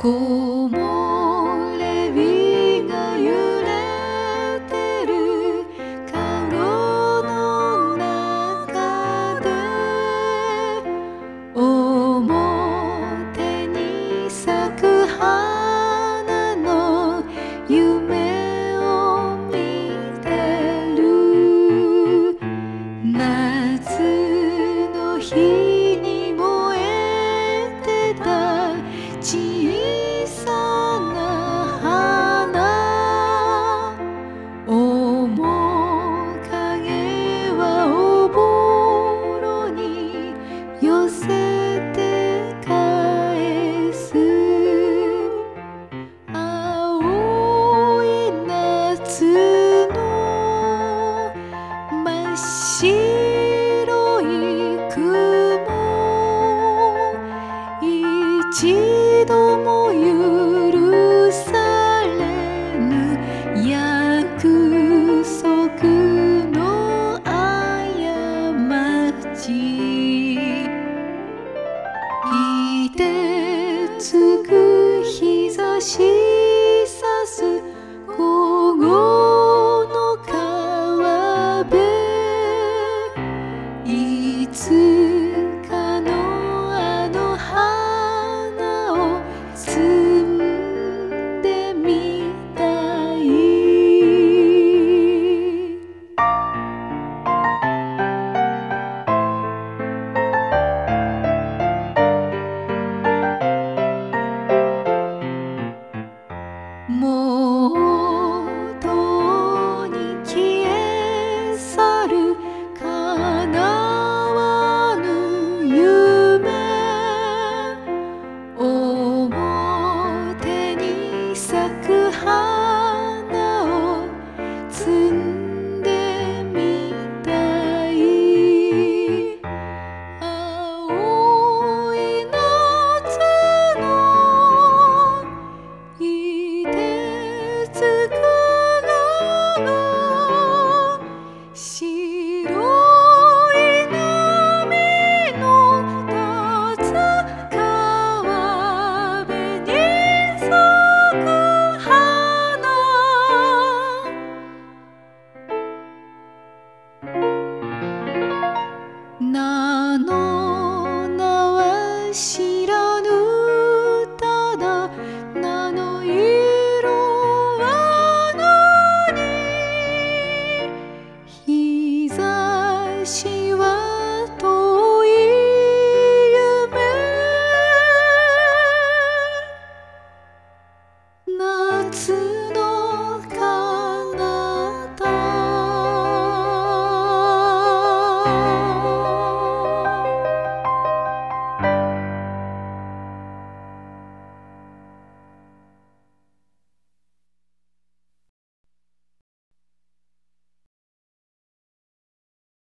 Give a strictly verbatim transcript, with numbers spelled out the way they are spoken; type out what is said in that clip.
木漏れ日が揺れてるカゴの中で表に咲く花の夢を見てる。夏の日に燃えてた小さな花、面影はおぼろに寄せて返す。青い夏の真っ白い雲、一度も許されぬ約束の過ち。いてつく日差しさす午後の川辺、いつかのあの花を摘んでみたい。もうとうに消え去る叶わぬ夢、表に咲く花を摘んでみたい。青い夏のいてつくが白い波の立つ川辺に咲く花、名の名は